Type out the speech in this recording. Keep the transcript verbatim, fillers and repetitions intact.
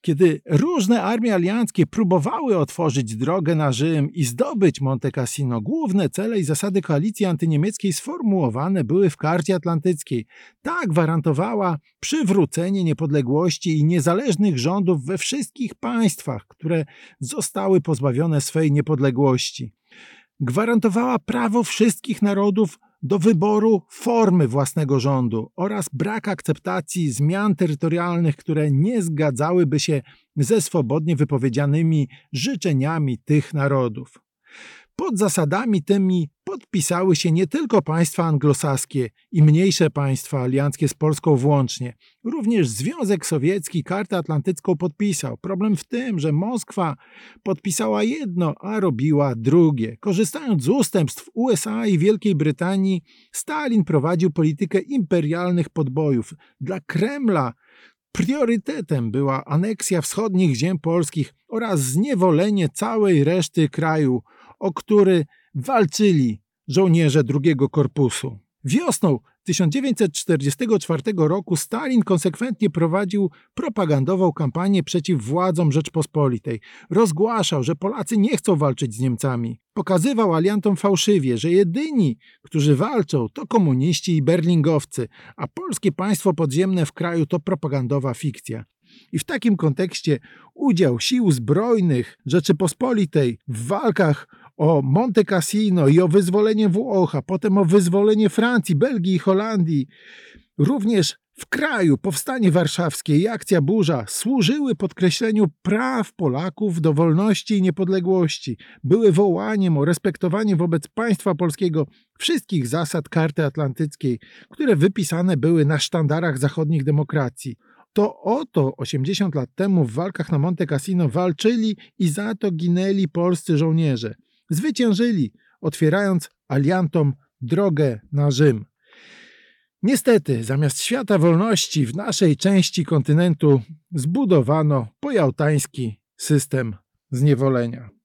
Kiedy różne armie alianckie próbowały otworzyć drogę na Rzym i zdobyć Monte Cassino, główne cele i zasady koalicji antyniemieckiej sformułowane były w Karcie Atlantyckiej. Ta gwarantowała przywrócenie niepodległości i niezależnych rządów we wszystkich państwach, które zostały pozbawione swej niepodległości. Gwarantowała prawo wszystkich narodów do wyboru formy własnego rządu oraz brak akceptacji zmian terytorialnych, które nie zgadzałyby się ze swobodnie wypowiedzianymi życzeniami tych narodów. Pod zasadami tymi podpisały się nie tylko państwa anglosaskie i mniejsze państwa alianckie z Polską włącznie. Również Związek Sowiecki Kartę Atlantycką podpisał. Problem w tym, że Moskwa podpisała jedno, a robiła drugie. Korzystając z ustępstw U S A i Wielkiej Brytanii, Stalin prowadził politykę imperialnych podbojów. Dla Kremla priorytetem była aneksja wschodnich ziem polskich oraz zniewolenie całej reszty kraju, o który walczyli żołnierze drugiego korpusu. Wiosną tysiąc dziewięćset czterdziestego czwartego roku Stalin konsekwentnie prowadził propagandową kampanię przeciw władzom Rzeczpospolitej. Rozgłaszał, że Polacy nie chcą walczyć z Niemcami. Pokazywał aliantom fałszywie, że jedyni, którzy walczą, to komuniści i berlingowcy, a polskie państwo podziemne w kraju to propagandowa fikcja. I w takim kontekście udział sił zbrojnych Rzeczypospolitej w walkach o Monte Cassino i o wyzwolenie Włoch, a potem o wyzwolenie Francji, Belgii i Holandii, również w kraju powstanie warszawskie i akcja Burza służyły podkreśleniu praw Polaków do wolności i niepodległości, były wołaniem o respektowanie wobec państwa polskiego wszystkich zasad Karty Atlantyckiej, które wypisane były na sztandarach zachodnich demokracji. To oto osiemdziesiąt lat temu w walkach na Monte Cassino walczyli i za to ginęli polscy żołnierze. Zwyciężyli, otwierając aliantom drogę na Rzym. Niestety, zamiast świata wolności w naszej części kontynentu zbudowano pojałtański system zniewolenia.